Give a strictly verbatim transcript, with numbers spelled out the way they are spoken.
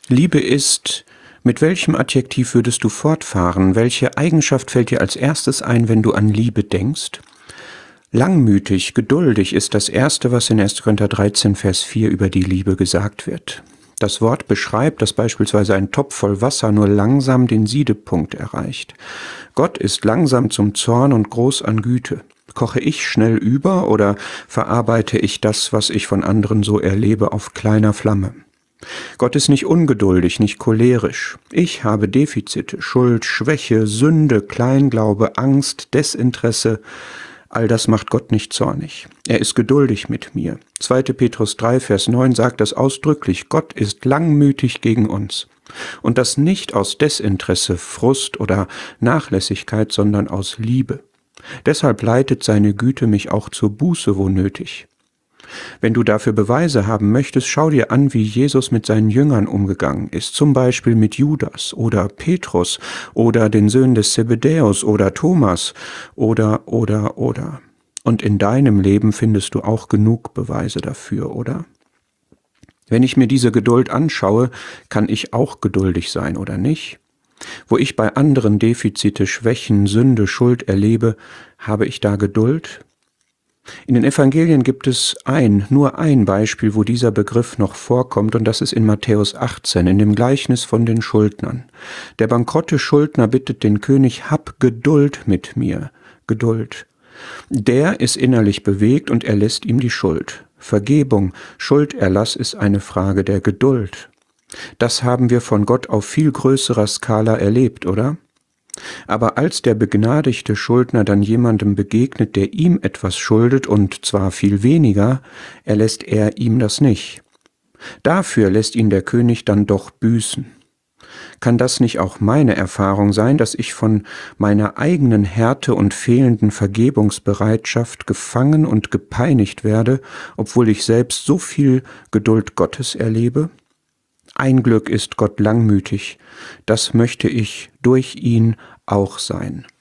Liebe ist, mit welchem Adjektiv würdest du fortfahren? Welche Eigenschaft fällt dir als erstes ein, wenn du an Liebe denkst? Langmütig, geduldig ist das Erste, was in erster Korinther dreizehn, Vers vier über die Liebe gesagt wird. Das Wort beschreibt, dass beispielsweise ein Topf voll Wasser nur langsam den Siedepunkt erreicht. Gott ist langsam zum Zorn und groß an Güte. Koche ich schnell über oder verarbeite ich das, was ich von anderen so erlebe, auf kleiner Flamme? Gott ist nicht ungeduldig, nicht cholerisch. Ich habe Defizite, Schuld, Schwäche, Sünde, Kleinglaube, Angst, Desinteresse. All das macht Gott nicht zornig. Er ist geduldig mit mir. zweiter Petrus drei, Vers neun sagt das ausdrücklich. Gott ist langmütig gegen uns. Und das nicht aus Desinteresse, Frust oder Nachlässigkeit, sondern aus Liebe. Deshalb leitet seine Güte mich auch zur Buße, wo nötig. Wenn du dafür Beweise haben möchtest, schau dir an, wie Jesus mit seinen Jüngern umgegangen ist, zum Beispiel mit Judas oder Petrus oder den Söhnen des Zebedäus oder Thomas oder, oder, oder. Und in deinem Leben findest du auch genug Beweise dafür, oder? Wenn ich mir diese Geduld anschaue, kann ich auch geduldig sein, oder nicht? Wo ich bei anderen Defizite, Schwächen, Sünde, Schuld erlebe, habe ich da Geduld? In den Evangelien gibt es ein, nur ein Beispiel, wo dieser Begriff noch vorkommt, und das ist in Matthäus achtzehn, in dem Gleichnis von den Schuldnern. Der bankrotte Schuldner bittet den König, hab Geduld mit mir, Geduld. Der ist innerlich bewegt und erlässt ihm die Schuld. Vergebung, Schulderlass ist eine Frage der Geduld. Das haben wir von Gott auf viel größerer Skala erlebt, oder? Aber als der begnadigte Schuldner dann jemandem begegnet, der ihm etwas schuldet, und zwar viel weniger, erlässt er ihm das nicht. Dafür lässt ihn der König dann doch büßen. Kann das nicht auch meine Erfahrung sein, dass ich von meiner eigenen Härte und fehlenden Vergebungsbereitschaft gefangen und gepeinigt werde, obwohl ich selbst so viel Geduld Gottes erlebe? Ein Glück ist Gott langmütig, das möchte ich durch ihn auch sein.